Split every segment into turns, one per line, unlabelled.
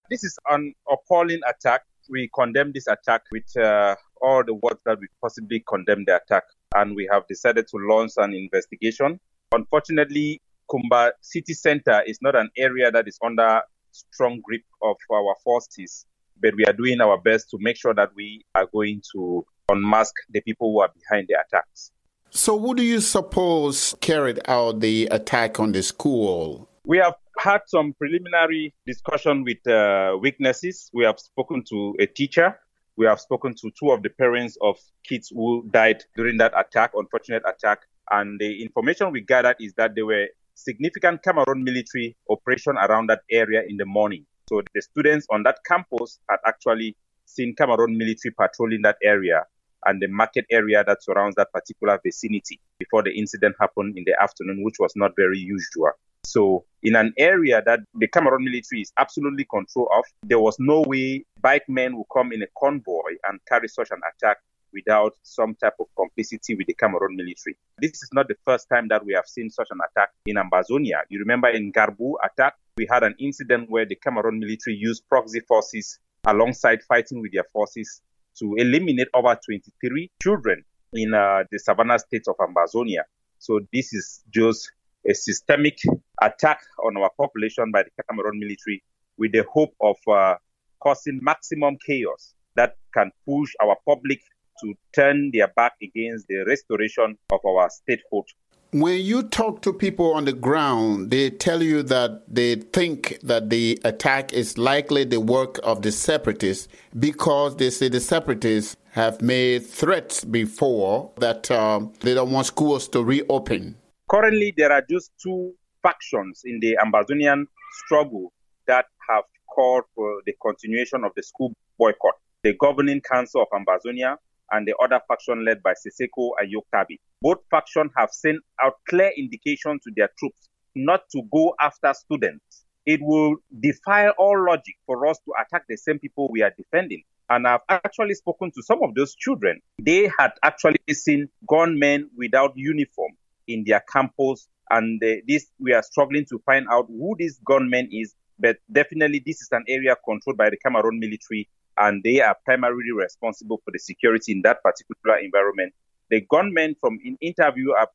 This is an appalling attack. We condemn this attack with all the words that we possibly condemn the attack, and we have decided to launch an investigation. Unfortunately, Kumba city center is not an area that is under strong grip of our forces, but we are doing our best to make sure that we are going to unmask the people who are behind the attacks.
So who do you suppose carried out the attack on the school?
We have had some preliminary discussion with witnesses. We have spoken to a teacher. We have spoken to two of the parents of kids who died during that attack, unfortunate attack. And the information we gathered is that there were significant Cameroon military operation around that area in the morning. So the students on that campus had actually seen Cameroon military patrolling that area and the market area that surrounds that particular vicinity before the incident happened in the afternoon, which was not very usual. So in an area that the Cameroon military is absolutely control of, there was no way bike men would come in a convoy and carry such an attack without some type of complicity with the Cameroon military. This is not the first time that we have seen such an attack in Ambazonia. You remember in Garbu attack, we had an incident where the Cameroon military used proxy forces alongside fighting with their forces to eliminate over 23 children in the Savannah state of Ambazonia. So this is just a systemic attack on our population by the Cameroon military with the hope of causing maximum chaos that can push our public to turn their back against the restoration of our statehood.
When you talk to people on the ground, they tell you that they think that the attack is likely the work of the separatists because they say the separatists have made threats before that they don't want schools to reopen.
Currently, there are just two factions in the Ambazonian struggle that have called for the continuation of the school boycott. The governing council of Ambazonia and the other faction led by Seseko Ayokabi. Both factions have sent out clear indication to their troops not to go after students. It will defy all logic for us to attack the same people we are defending. And I've actually spoken to some of those children. They had actually seen gunmen without uniform in their campus, and we are struggling to find out who this gunman is, but definitely this is an area controlled by the Cameroon military, and they are primarily responsible for the security in that particular environment. The gunmen, from an interview of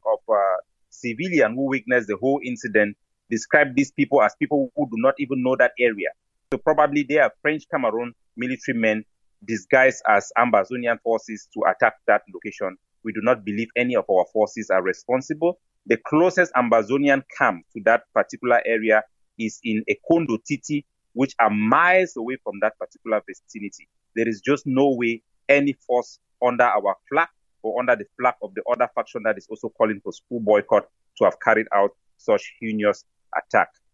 civilian who witnessed the whole incident, described these people as people who do not even know that area. So probably they are French Cameroon military men disguised as Ambazonian forces to attack that location. We do not believe any of our forces are responsible. The closest Ambazonian camp to that particular area is in Ekondo Titi, which are miles away from that particular vicinity. There is just no way any force under our flag or under the flag of the other faction that is also calling for school boycott to have carried out such heinous attack.